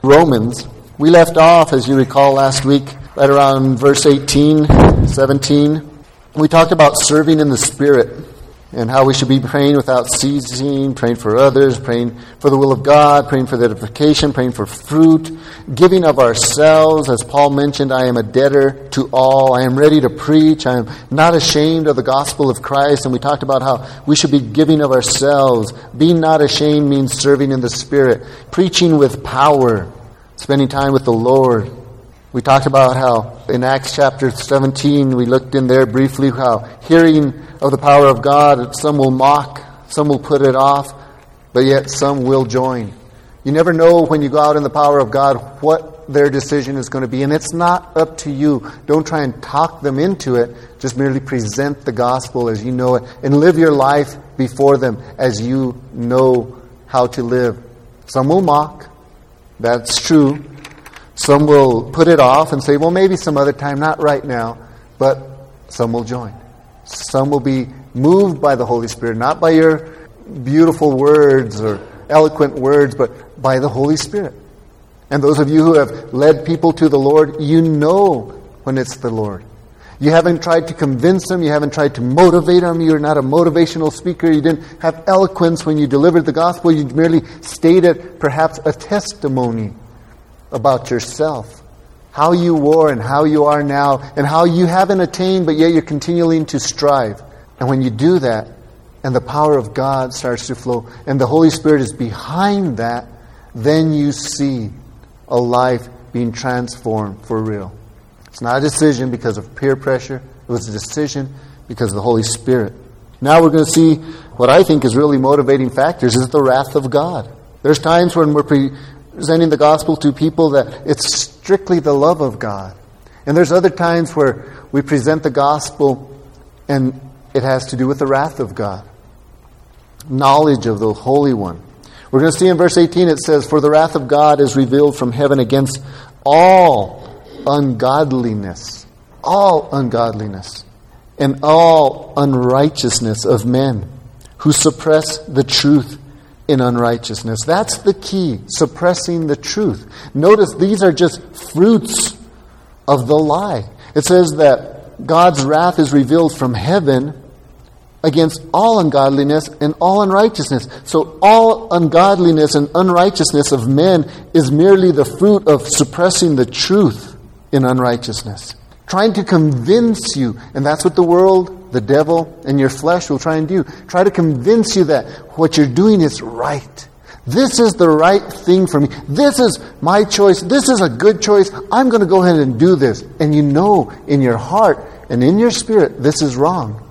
Romans. We left off, as you recall last week, right around verse 18, 17. We talked about serving in the Spirit and how we should be praying without ceasing, praying for others, praying for the will of God, praying for the edification, praying for fruit, giving of ourselves. As Paul mentioned, I am a debtor to all. I am ready to preach. I am not ashamed of the gospel of Christ. And we talked about how we should be giving of ourselves. Being not ashamed means serving in the Spirit, preaching with power, spending time with the Lord. We talked about how in Acts chapter 17, we looked in there briefly, how hearing of the power of God, some will mock, some will put it off, but yet some will join. You never know when you go out in the power of God what their decision is going to be, and it's not up to you. Don't try and talk them into it. Just merely present the gospel as you know it, and live your life before them as you know how to live. Some will mock. That's true. Some will put it off and say, well, maybe some other time, not right now. But some will join. Some will be moved by the Holy Spirit, not by your beautiful words or eloquent words, but by the Holy Spirit. And those of you who have led people to the Lord, you know when it's the Lord. You haven't tried to convince them. You haven't tried to motivate them. You're not a motivational speaker. You didn't have eloquence when you delivered the gospel. You merely stated perhaps a testimony about yourself, how you were and how you are now, and how you haven't attained, but yet you're continuing to strive. And when you do that, and the power of God starts to flow, and the Holy Spirit is behind that, then you see a life being transformed for real. It's not a decision because of peer pressure. It was a decision because of the Holy Spirit. Now we're going to see what I think is really motivating factors is the wrath of God. There's times when we're presenting the gospel to people that it's strictly the love of God. And there's other times where we present the gospel and it has to do with the wrath of God. Knowledge of the Holy One. We're going to see in verse 18 it says, "For the wrath of God is revealed from heaven against all ungodliness." All ungodliness. And all unrighteousness of men who suppress the truth in unrighteousness. That's the key, suppressing the truth. Notice these are just fruits of the lie. It says that God's wrath is revealed from heaven against all ungodliness and all unrighteousness. So all ungodliness and unrighteousness of men is merely the fruit of suppressing the truth in unrighteousness. Trying to convince you, and that's what the world, the devil, and your flesh will try and do. Try to convince you that what you're doing is right. This is the right thing for me. This is my choice. This is a good choice. I'm going to go ahead and do this. And you know in your heart and in your spirit this is wrong.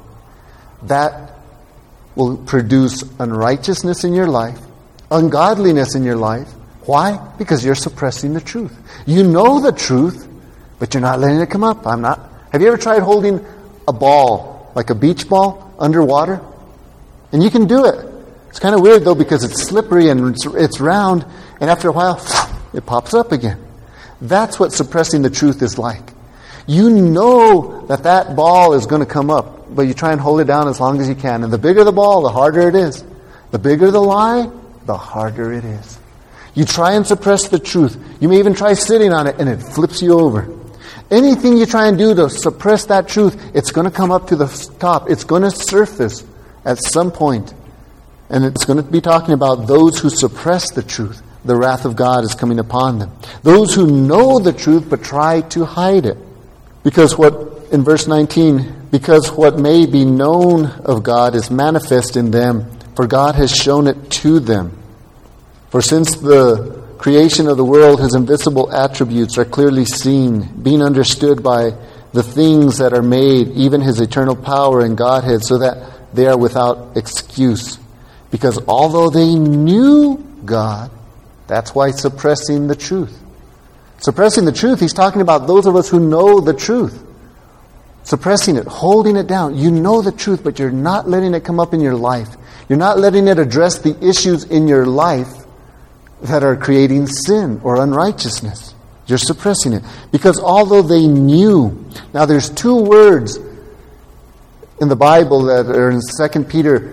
That will produce unrighteousness in your life, ungodliness in your life. Why? Because you're suppressing the truth. You know the truth, but you're not letting it come up. I'm not. Have you ever tried holding a ball, like a beach ball, underwater? And you can do it. It's kind of weird, though, because it's slippery and it's round, and after a while, it pops up again. That's what suppressing the truth is like. You know that ball is going to come up, but you try and hold it down as long as you can. And the bigger the ball, the harder it is. The bigger the lie, the harder it is. You try and suppress the truth. You may even try sitting on it, and it flips you over. Anything you try and do to suppress that truth, it's going to come up to the top. It's going to surface at some point. And it's going to be talking about those who suppress the truth. The wrath of God is coming upon them. Those who know the truth but try to hide it. Because in verse 19, because what may be known of God is manifest in them, for God has shown it to them. For since the creation of the world, his invisible attributes are clearly seen, being understood by the things that are made, even his eternal power and Godhead, so that they are without excuse. Because although they knew God, that's why suppressing the truth. Suppressing the truth, he's talking about those of us who know the truth. Suppressing it, holding it down. You know the truth, but you're not letting it come up in your life. You're not letting it address the issues in your life that are creating sin or unrighteousness. You're suppressing it. Because although they knew. Now there's two words in the Bible that are in 2 Peter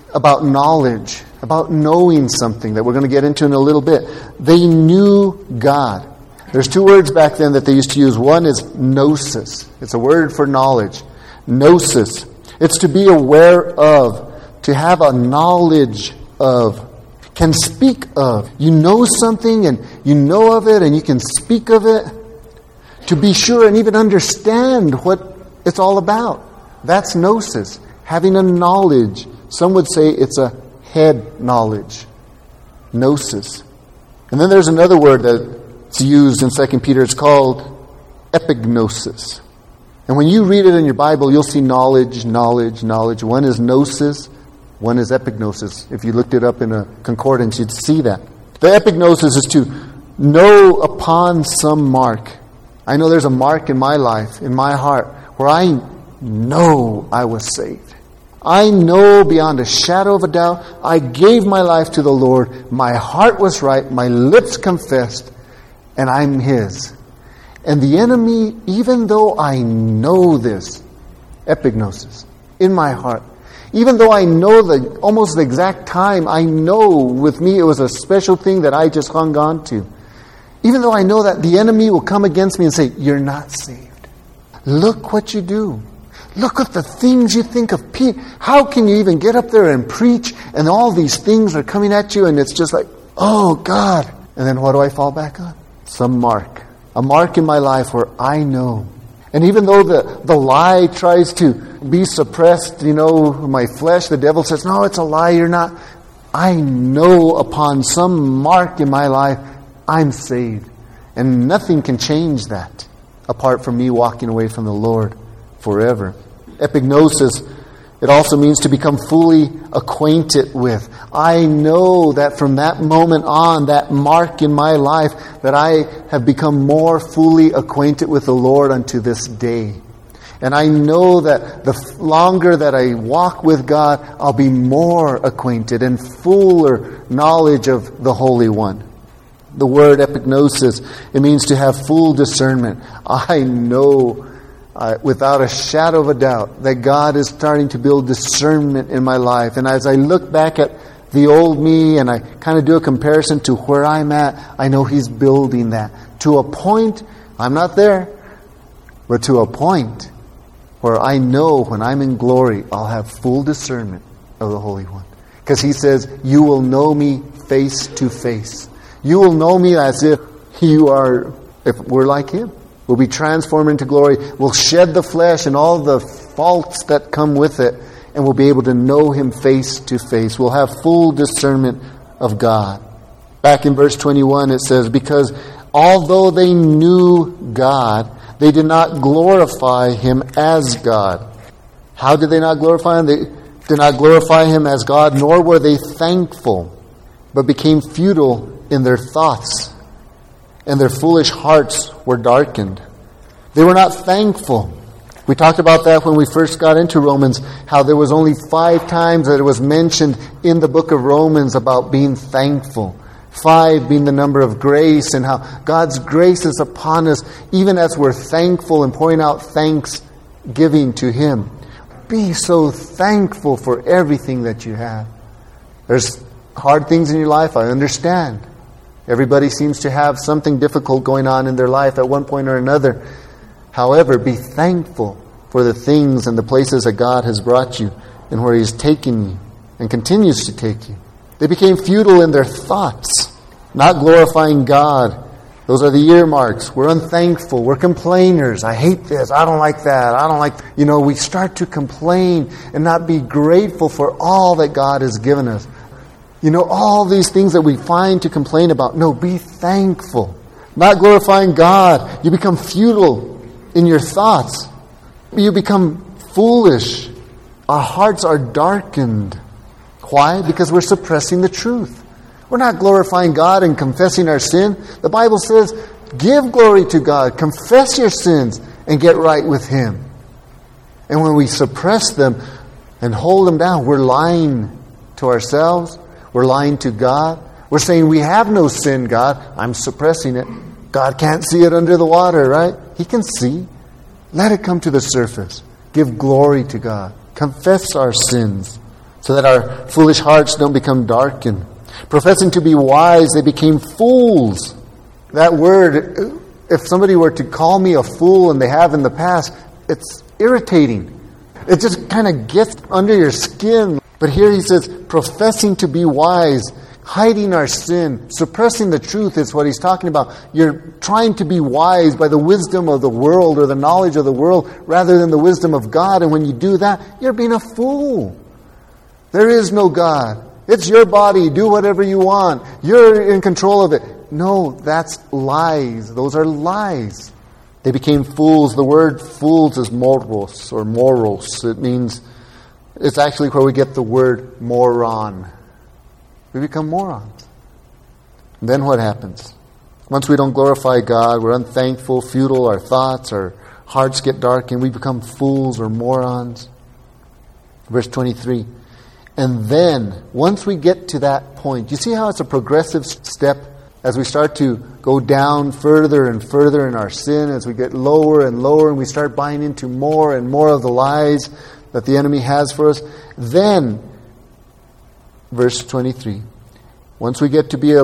about knowledge, about knowing something that we're going to get into in a little bit. They knew God. There's two words back then that they used to use. One is gnosis. It's a word for knowledge. Gnosis. It's to be aware of, to have a knowledge of, can speak of. You know something and you know of it and you can speak of it. To be sure and even understand what it's all about. That's gnosis. Having a knowledge. Some would say it's a head knowledge. Gnosis. And then there's another word that's used in 2 Peter. It's called epignosis. And when you read it in your Bible, you'll see knowledge, knowledge, knowledge. One is gnosis, one is epignosis. If you looked it up in a concordance, you'd see that. The epignosis is to know upon some mark. I know there's a mark in my life, in my heart, where I know I was saved. I know beyond a shadow of a doubt, I gave my life to the Lord. My heart was right, my lips confessed, and I'm His. And the enemy, even though I know this, epignosis, in my heart, even though I know almost the exact time, I know with me it was a special thing that I just hung on to. Even though I know that the enemy will come against me and say, you're not saved. Look what you do. Look at the things you think of. How can you even get up there and preach and all these things are coming at you and it's just like, oh God. And then what do I fall back on? Some mark. A mark in my life where I know. And even though the lie tries to be suppressed, my flesh, the devil says, no, it's a lie, you're not. I know upon some mark in my life, I'm saved. And nothing can change that apart from me walking away from the Lord forever. Epignosis, it also means to become fully acquainted with. I know that from that moment on, that mark in my life, that I have become more fully acquainted with the Lord unto this day. And I know that the longer that I walk with God, I'll be more acquainted and fuller knowledge of the Holy One. The word epignosis, it means to have full discernment. I know without a shadow of a doubt that God is starting to build discernment in my life. And as I look back at the old me and I kind of do a comparison to where I'm at, I know He's building that. To a point, I'm not there, but to a point where I know when I'm in glory, I'll have full discernment of the Holy One. Because He says, you will know me face to face. You will know me as if we're like Him. We'll be transformed into glory. We'll shed the flesh and all the faults that come with it. And we'll be able to know Him face to face. We'll have full discernment of God. Back in verse 21 it says, because although they knew God, they did not glorify Him as God. How did they not glorify Him? They did not glorify Him as God, nor were they thankful, but became futile in their thoughts, and their foolish hearts were darkened. They were not thankful. We talked about that when we first got into Romans, how there was only 5 times that it was mentioned in the book of Romans about being thankful. 5 being the number of grace, and how God's grace is upon us even as we're thankful and pouring out thanksgiving to Him. Be so thankful for everything that you have. There's hard things in your life, I understand. Everybody seems to have something difficult going on in their life at one point or another. However, be thankful for the things and the places that God has brought you and where He's taken you and continues to take you. They became futile in their thoughts, not glorifying God. Those are the earmarks. We're unthankful. We're complainers. I hate this. I don't like that. I don't like... we start to complain and not be grateful for all that God has given us. All these things that we find to complain about. No, be thankful. Not glorifying God. You become futile in your thoughts. You become foolish. Our hearts are darkened. Why? Because we're suppressing the truth. We're not glorifying God and confessing our sin. The Bible says, give glory to God. Confess your sins and get right with Him. And when we suppress them and hold them down, we're lying to ourselves. We're lying to God. We're saying we have no sin, God. I'm suppressing it. God can't see it under the water, right? He can see. Let it come to the surface. Give glory to God. Confess our sins. so that our foolish hearts don't become darkened. Professing to be wise, they became fools. That word, if somebody were to call me a fool, and they have in the past, it's irritating. It just kind of gets under your skin. But here he says, professing to be wise, hiding our sin, suppressing the truth is what he's talking about. You're trying to be wise by the wisdom of the world or the knowledge of the world rather than the wisdom of God. And when you do that, you're being a fool. There is no God. It's your body. Do whatever you want. You're in control of it. No, that's lies. Those are lies. They became fools. The word fools is moros or moros. It means, it's actually where we get the word moron. We become morons. And then what happens? Once we don't glorify God, we're unthankful, futile, our thoughts, our hearts get dark, and we become fools or morons. Verse 23. And then, once we get to that point, you see how it's a progressive step as we start to go down further and further in our sin, as we get lower and lower, and we start buying into more and more of the lies that the enemy has for us. Then, verse 23, once we get to be a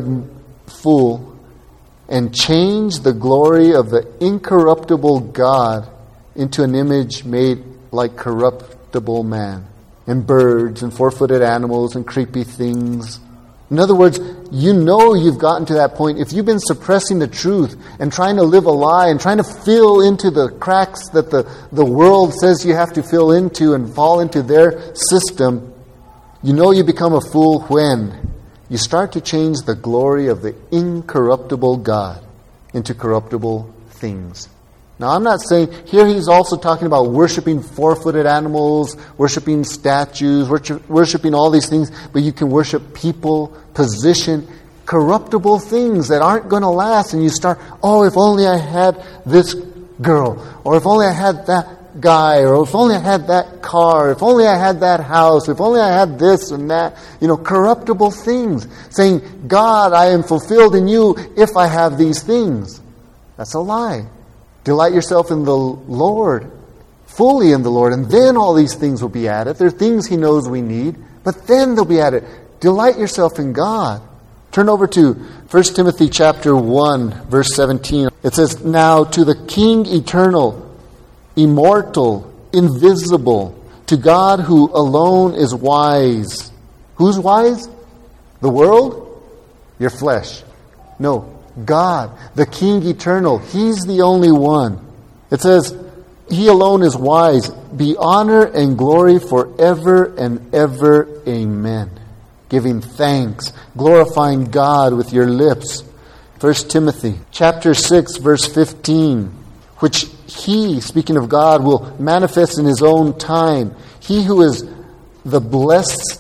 fool and change the glory of the incorruptible God into an image made like corruptible man, and birds and four-footed animals and creepy things. In other words, you know you've gotten to that point. If you've been suppressing the truth and trying to live a lie and trying to fill into the cracks that the world says you have to fill into and fall into their system, you know you become a fool when you start to change the glory of the incorruptible God into corruptible things. Now, I'm not saying, here he's also talking about worshiping four-footed animals, worshiping statues, worshiping all these things, but you can worship people, position, corruptible things that aren't going to last, and you start, oh, if only I had this girl, or if only I had that guy, or if only I had that car, if only I had that house, if only I had this and that, corruptible things, saying, God, I am fulfilled in you if I have these things. That's a lie. Delight yourself in the Lord, fully in the Lord, and then all these things will be added. There are things He knows we need, but then they'll be added. Delight yourself in God. Turn over to 1 Timothy chapter 1, verse 17. It says, Now to the King eternal, immortal, invisible, to God who alone is wise. Who's wise? The world? Your flesh. No. God, the King eternal, He's the only one. It says, He alone is wise. Be honor and glory forever and ever. Amen. Giving thanks, glorifying God with your lips. 1 Timothy chapter 6, verse 15, which He, speaking of God, will manifest in His own time. He who is the blessed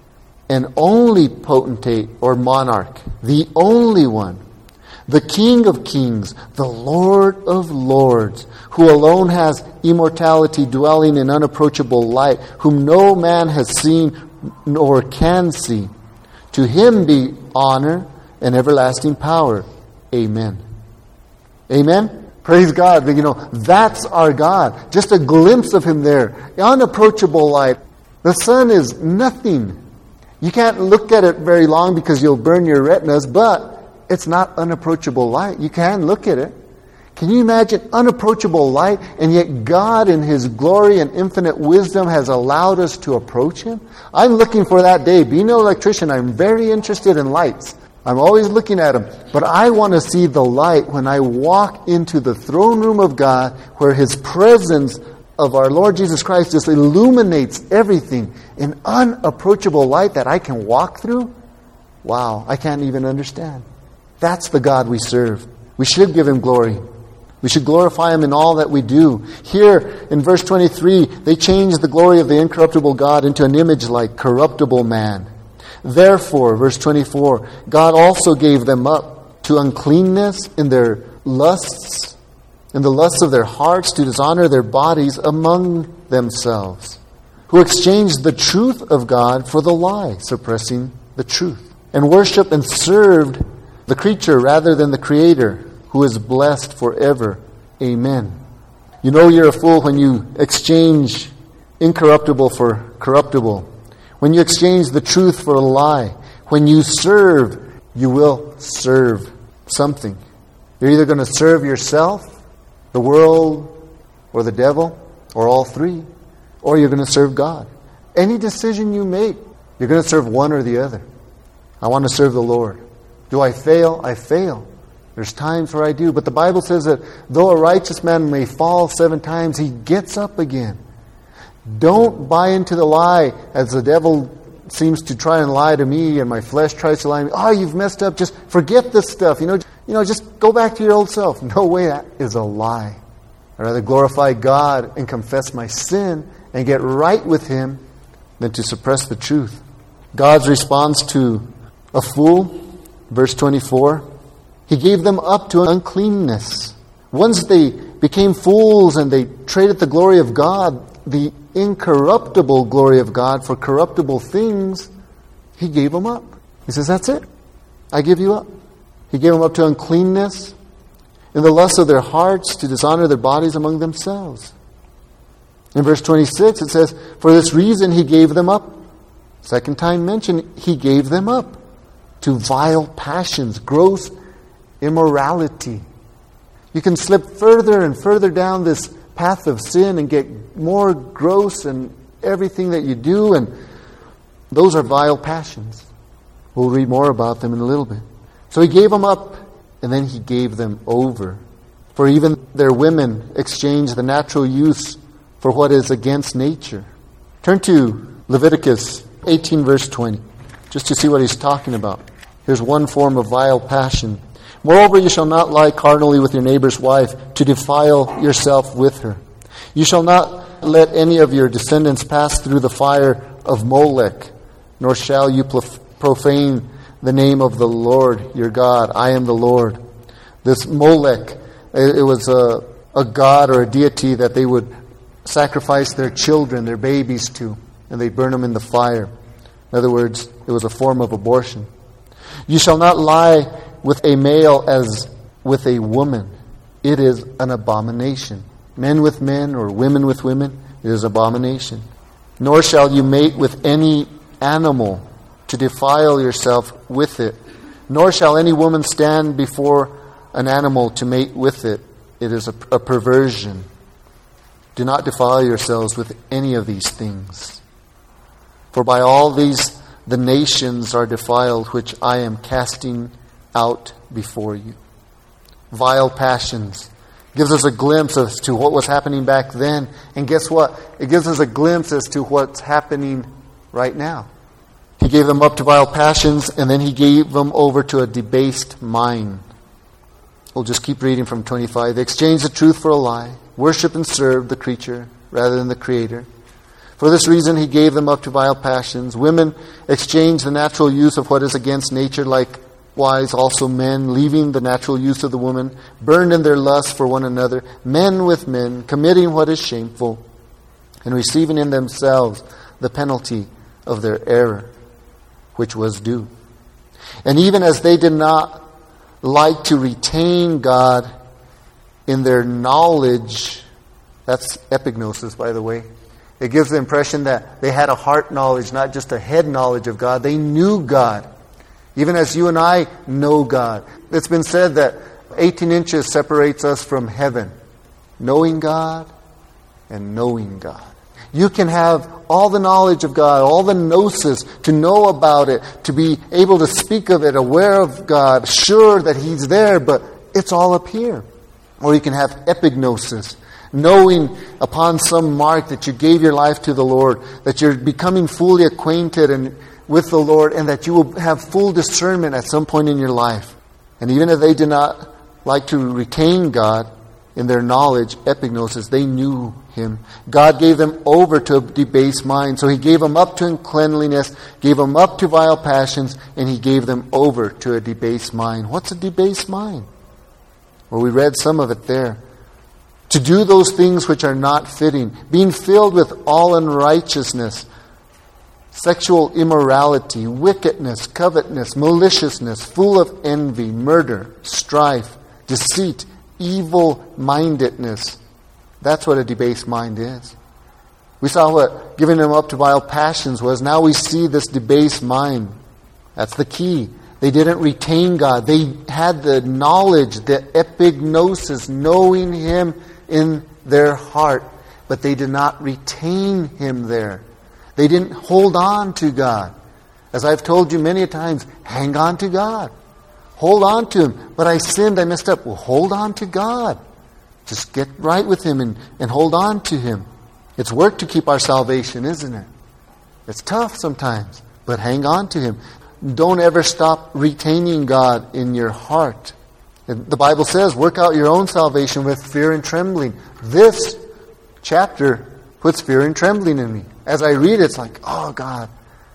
and only potentate or monarch, the only one, the King of kings, the Lord of lords, who alone has immortality, dwelling in unapproachable light, whom no man has seen nor can see. To Him be honor and everlasting power. Amen. Amen? Praise God. That's our God. Just a glimpse of Him there. Unapproachable light. The sun is nothing. You can't look at it very long because you'll burn your retinas, but it's not unapproachable light. You can look at it. Can you imagine unapproachable light, and yet God in His glory and infinite wisdom has allowed us to approach Him? I'm looking for that day. Being an electrician, I'm very interested in lights. I'm always looking at them. But I want to see the light when I walk into the throne room of God, where His presence of our Lord Jesus Christ just illuminates everything in unapproachable light that I can walk through. Wow, I can't even understand. That's the God we serve. We should give Him glory. We should glorify Him in all that we do. Here in verse 23, they changed the glory of the incorruptible God into an image like corruptible man. Therefore, verse 24, God also gave them up to uncleanness in their lusts, in the lusts of their hearts, to dishonor their bodies among themselves, who exchanged the truth of God for the lie, suppressing the truth, and worshipped and served the creature rather than the Creator, who is blessed forever. Amen. You're a fool when you exchange incorruptible for corruptible. When you exchange the truth for a lie. When you serve, you will serve something. You're either going to serve yourself, the world, or the devil, or all three, or you're going to serve God. Any decision you make, you're going to serve one or the other. I want to serve the Lord. Do I fail? I fail. There's times where I do. But the Bible says that though a righteous man may fall 7 times, he gets up again. Don't buy into the lie as the devil seems to try and lie to me and my flesh tries to lie to me. Oh, you've messed up. Just forget this stuff. Just go back to your old self. No way, that is a lie. I'd rather glorify God and confess my sin and get right with Him than to suppress the truth. God's response to a fool, verse 24, He gave them up to uncleanness. Once they became fools and they traded the glory of God, the incorruptible glory of God, for corruptible things, He gave them up. He says, that's it. I give you up. He gave them up to uncleanness, in the lust of their hearts, to dishonor their bodies among themselves. In verse 26 it says, for this reason He gave them up. Second time mentioned, He gave them up to vile passions, gross immorality. You can slip further and further down this path of sin and get more gross in everything that you do, and those are vile passions. We'll read more about them in a little bit. So He gave them up, and then He gave them over. For even their women exchanged the natural use for what is against nature. Turn to Leviticus 18 verse 20, just to see what he's talking about. Here's one form of vile passion. Moreover, you shall not lie carnally with your neighbor's wife, to defile yourself with her. You shall not let any of your descendants pass through the fire of Molech, nor shall you profane the name of the Lord your God. I am the Lord. This Molech, it was a god or a deity that they would sacrifice their children, their babies to, and they'd burn them in the fire. In other words, it was a form of abortion. You shall not lie with a male as with a woman. It is an abomination. Men with men or women with women, it is abomination. Nor shall you mate with any animal to defile yourself with it. Nor shall any woman stand before an animal to mate with it. It is a perversion. Do not defile yourselves with any of these things. For by all these the nations are defiled, which I am casting out before you. Vile passions. Gives us a glimpse as to what was happening back then. And guess what? It gives us a glimpse as to what's happening right now. He gave them up to vile passions, and then He gave them over to a debased mind. We'll just keep reading from 25. They exchanged the truth for a lie, worship and serve the creature rather than the Creator. For this reason He gave them up to vile passions. Women exchanged the natural use of what is against nature, likewise also men, leaving the natural use of the woman, burned in their lust for one another, men with men, committing what is shameful, and receiving in themselves the penalty of their error, which was due. And even as they did not like to retain God in their knowledge, that's epignosis, by the way. It gives the impression that they had a heart knowledge, not just a head knowledge of God. They knew God, even as you and I know God. It's been said that 18 inches separates us from heaven. Knowing God and knowing God. You can have all the knowledge of God, all the gnosis, to know about it, to be able to speak of it, aware of God, sure that He's there, but it's all up here. Or you can have epignosis, knowing upon some mark that you gave your life to the Lord, that you're becoming fully acquainted with the Lord, and that you will have full discernment at some point in your life. And even if they did not like to retain God in their knowledge, epignosis, they knew Him. God gave them over to a debased mind. So He gave them up to uncleanliness, gave them up to vile passions, and He gave them over to a debased mind. What's a debased mind? Well, we read some of it there. To do those things which are not fitting, being filled with all unrighteousness, sexual immorality, wickedness, covetousness, maliciousness, full of envy, murder, strife, deceit, evil-mindedness. That's what a debased mind is. We saw what giving them up to vile passions was. Now we see this debased mind. That's the key. They didn't retain God. They had the knowledge, the epignosis, knowing Him in their heart. But they did not retain Him there. They didn't hold on to God. As I've told you many times, hang on to God. Hold on to Him. But I sinned, I messed up. Well, hold on to God. Just get right with Him and hold on to Him. It's work to keep our salvation, isn't it? It's tough sometimes, but hang on to Him. Don't ever stop retaining God in your heart. And the Bible says, work out your own salvation with fear and trembling. This chapter puts fear and trembling in me. As I read it, it's like, oh God,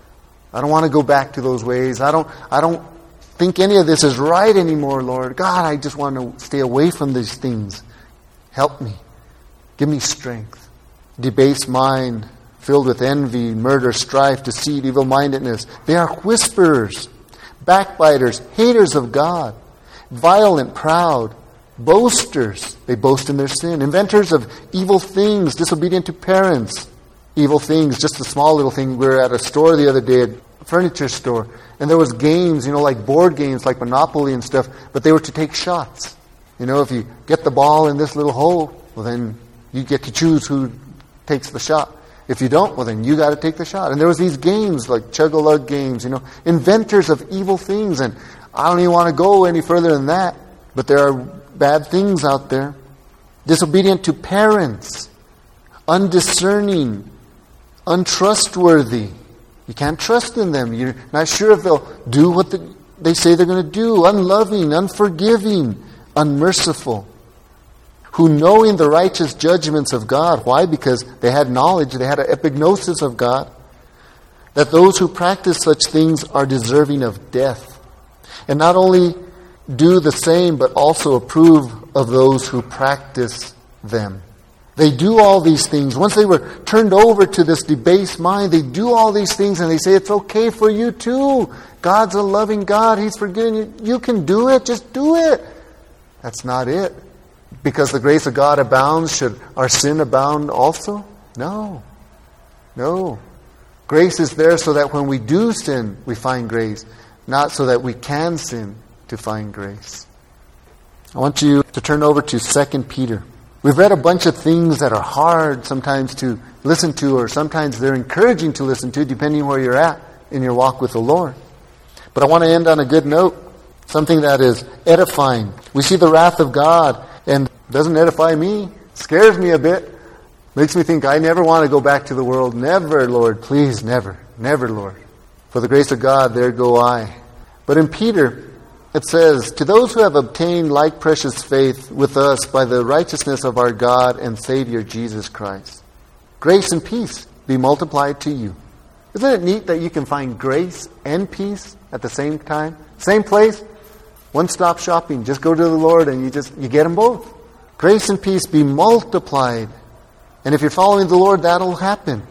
I don't want to go back to those ways. I don't think any of this is right anymore, Lord. God, I just want to stay away from these things. Help me. Give me strength. Debased mind, filled with envy, murder, strife, deceit, evil-mindedness. They are whisperers, backbiters, haters of God, violent, proud, boasters. They boast in their sin. Inventors of evil things, disobedient to parents. Evil things, just a small little thing. We were at a store the other day, a furniture store, and there was games, like board games, like Monopoly and stuff, but they were to take shots. If you get the ball in this little hole, well then you get to choose who takes the shot. If you don't, well then you got to take the shot. And there was these games like chug-a-lug games, inventors of evil things. And I don't even want to go any further than that. But there are bad things out there. Disobedient to parents, undiscerning, untrustworthy. You can't trust in them. You're not sure if they'll do what they say they're going to do. Unloving, unforgiving, unmerciful. Who knowing the righteous judgments of God. Why? Because they had knowledge, they had an epignosis of God. That those who practice such things are deserving of death. And not only do the same, but also approve of those who practice them. They do all these things. Once they were turned over to this debased mind, they do all these things and they say, it's okay for you too. God's a loving God. He's forgiving you. You can do it. Just do it. That's not it. Because the grace of God abounds, should our sin abound also? No. No. Grace is there so that when we do sin, we find grace. Not so that we can sin to find grace. I want you to turn over to 2 Peter. We've read a bunch of things that are hard sometimes to listen to, or sometimes they're encouraging to listen to, depending where you're at in your walk with the Lord. But I want to end on a good note. Something that is edifying. We see the wrath of God, and it doesn't edify me. Scares me a bit. Makes me think I never want to go back to the world. Never, Lord. Please, never. Never, Lord. For the grace of God, there go I. But in Peter, it says, to those who have obtained like precious faith with us by the righteousness of our God and Savior Jesus Christ, grace and peace be multiplied to you. Isn't it neat that you can find grace and peace at the same time? Same place? One-stop shopping. Just go to the Lord and you get them both. Grace and peace be multiplied. And if you're following the Lord, that'll happen.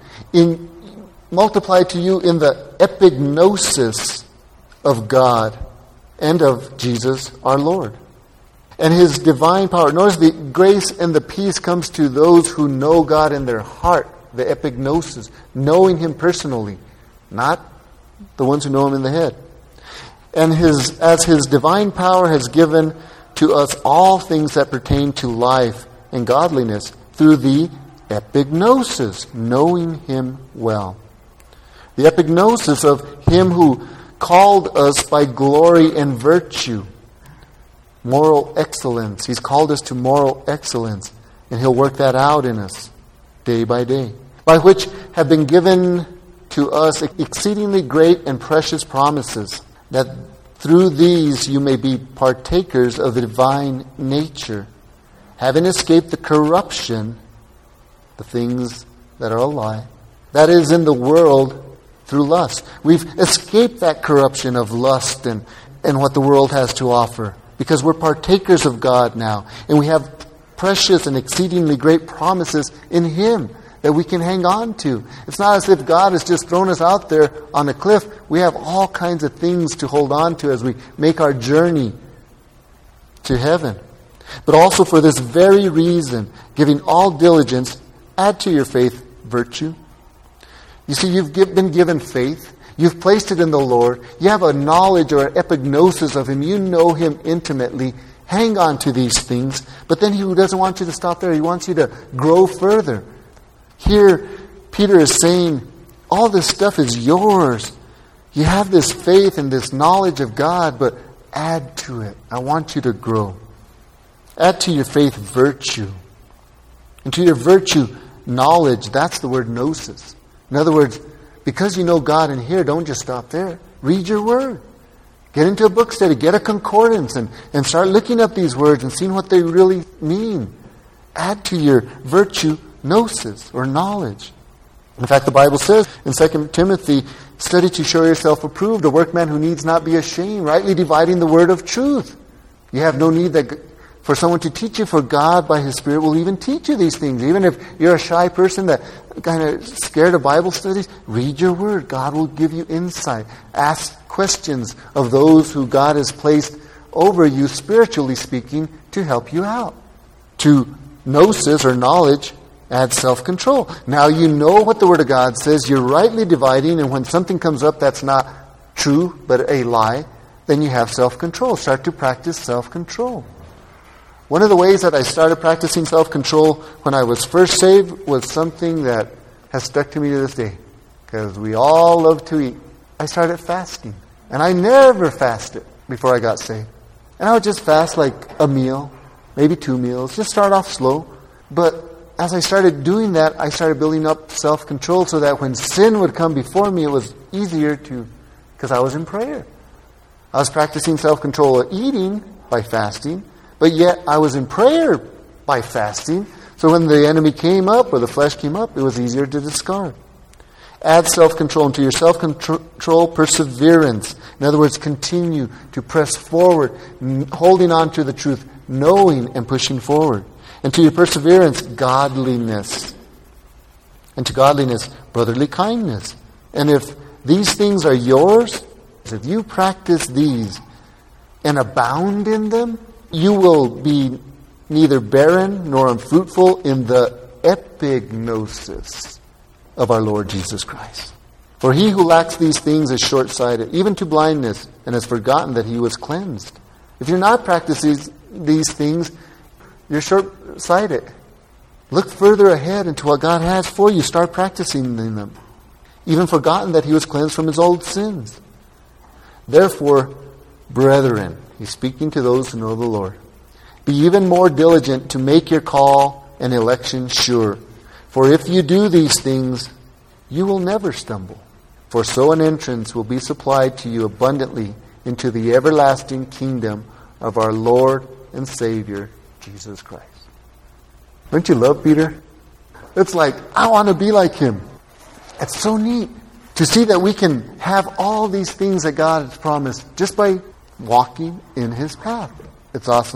Multiplied to you in the epignosis of God and of Jesus our Lord. And His divine power. Notice the grace and the peace comes to those who know God in their heart. The epignosis. Knowing Him personally. Not the ones who know Him in the head. And as His divine power has given to us all things that pertain to life and godliness through the epignosis, knowing Him well. The epignosis of Him who called us by glory and virtue. Moral excellence. He's called us to moral excellence. And He'll work that out in us day by day. By which have been given to us exceedingly great and precious promises, that through these you may be partakers of the divine nature, having escaped the corruption, the things that are a lie, that is in the world through lust. We've escaped that corruption of lust and what the world has to offer, because we're partakers of God now, and we have precious and exceedingly great promises in Him that we can hang on to. It's not as if God has just thrown us out there on a cliff. We have all kinds of things to hold on to as we make our journey to heaven. But also for this very reason, giving all diligence, add to your faith virtue? You see, you've been given faith. You've placed it in the Lord. You have a knowledge or an epignosis of Him. You know Him intimately. Hang on to these things. But then He doesn't want you to stop there. He wants you to grow further. Here, Peter is saying, all this stuff is yours. You have this faith and this knowledge of God, but add to it. I want you to grow. Add to your faith virtue. And to your virtue, knowledge. That's the word gnosis. In other words, because you know God in here, don't just stop there. Read your Word. Get into a book study. Get a concordance and start looking up these words and seeing what they really mean. Add to your virtue gnosis or knowledge. In fact, the Bible says in 2 Timothy, study to show yourself approved, a workman who needs not be ashamed, rightly dividing the word of truth. You have no need for someone to teach you, for God by His Spirit will even teach you these things. Even if you're a shy person that kind of scared of Bible studies, read your Word. God will give you insight. Ask questions of those who God has placed over you, spiritually speaking, to help you out. To gnosis or knowledge, add self-control. Now you know what the Word of God says. You're rightly dividing, and when something comes up that's not true but a lie, then you have self-control. Start to practice self-control. One of the ways that I started practicing self-control when I was first saved was something that has stuck to me to this day. Because we all love to eat. I started fasting. And I never fasted before I got saved. And I would just fast like a meal, maybe 2 meals. Just start off slow. But as I started doing that, I started building up self-control so that when sin would come before me, it was easier because I was in prayer. I was practicing self-control of eating by fasting. But yet I was in prayer by fasting. So when the enemy came up or the flesh came up, it was easier to discard. Add self-control. And to your self-control, perseverance. In other words, continue to press forward, holding on to the truth, knowing and pushing forward. And to your perseverance, godliness. And to godliness, brotherly kindness. And if these things are yours, if you practice these and abound in them, you will be neither barren nor unfruitful in the epignosis of our Lord Jesus Christ. For he who lacks these things is short-sighted, even to blindness, and has forgotten that he was cleansed. If you're not practicing these things, you're short-sighted. Look further ahead into what God has for you. Start practicing them. Even forgotten that he was cleansed from his old sins. Therefore, brethren, he's speaking to those who know the Lord, be even more diligent to make your call and election sure. For if you do these things, you will never stumble. For so an entrance will be supplied to you abundantly into the everlasting kingdom of our Lord and Savior, Jesus Christ. Don't you love Peter? It's like, I want to be like him. It's so neat to see that we can have all these things that God has promised just by walking in his path. It's awesome.